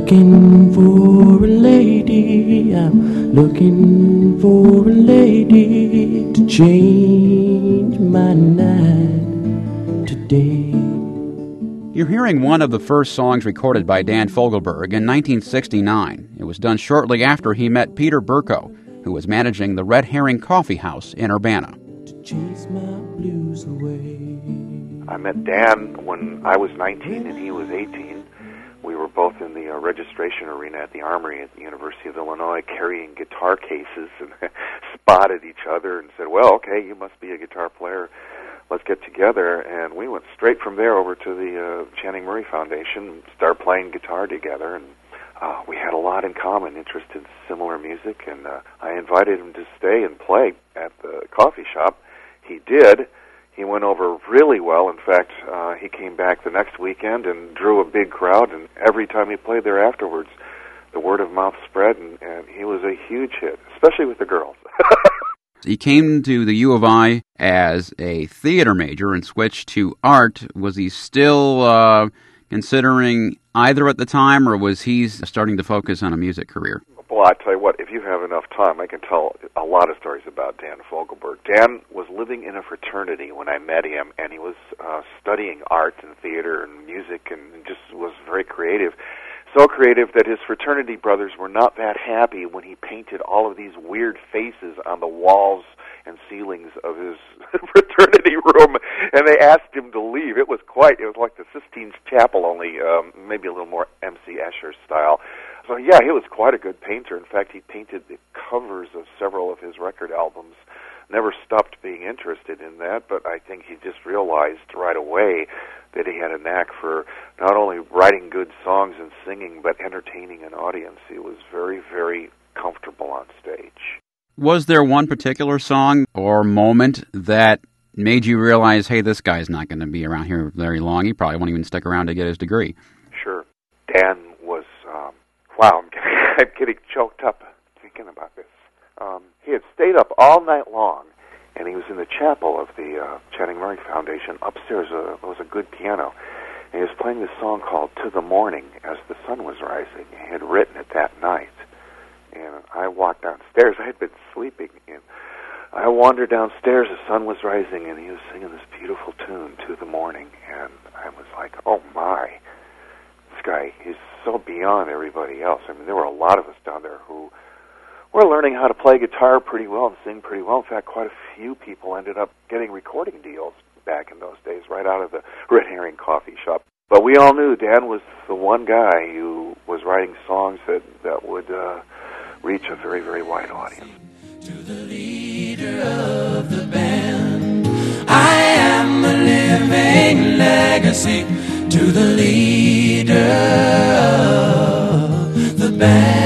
looking for a lady, I'm looking for a lady to change my night today. You're hearing one of the first songs recorded by Dan Fogelberg in 1969. It was done shortly after he met Peter Berko, who was managing the Red Herring Coffee House in Urbana. To chase my blues away. I met Dan when I was 19 and he was 18. We were both in the registration arena at the Armory at the University of Illinois carrying guitar cases and spotted each other and said, well, okay, you must be a guitar player. Let's get together. And we went straight from there over to the Channing Murray Foundation and started playing guitar together. And we had a lot in common, interest in similar music. And I invited him to stay and play at the coffee shop. He did. He went over really well. In fact, he came back the next weekend and drew a big crowd, and every time he played there afterwards, the word of mouth spread, and he was a huge hit, especially with the girls. He came to the U of I as a theater major and switched to art. Was he still considering either at the time, or was he starting to focus on a music career? Well, I tell you what, if you have enough time, I can tell a lot of stories about Dan Fogelberg. Dan was living in a fraternity when I met him, and he was studying art and theater and music and just was very creative. So creative that his fraternity brothers were not that happy when he painted all of these weird faces on the walls and ceilings of his fraternity room, and they asked him to leave. It was like the Sistine Chapel, only maybe a little more M.C. Escher style. So, yeah, he was quite a good painter. In fact, he painted the covers of several of his record albums. Never stopped being interested in that, but I think he just realized right away that he had a knack for not only writing good songs and singing, but entertaining an audience. He was very, very comfortable on stage. Was there one particular song or moment that made you realize, hey, this guy's not going to be around here very long. He probably won't even stick around to get his degree? Sure. Dan was, wow, I'm getting choked up thinking about this. He had stayed up all night long, and he was in the chapel of the Channing Murray Foundation. Upstairs there was a good piano, and he was playing this song called To the Morning as the Sun Was Rising. He had written it that night, and I walked downstairs. I had been sleeping, and I wandered downstairs. The sun was rising, and he was singing this beautiful tune, To the Morning, and I was like, oh my, this guy, he's so beyond everybody else. I mean, there were a lot of us down there who were learning how to play guitar pretty well and sing pretty well. In fact, quite a few people ended up getting recording deals back in those days right out of the Red Herring Coffee Shop. But we all knew Dan was the one guy who was writing songs that would reach a very, very wide audience. To the leader of the band, I am a living legacy. To the leader of the band.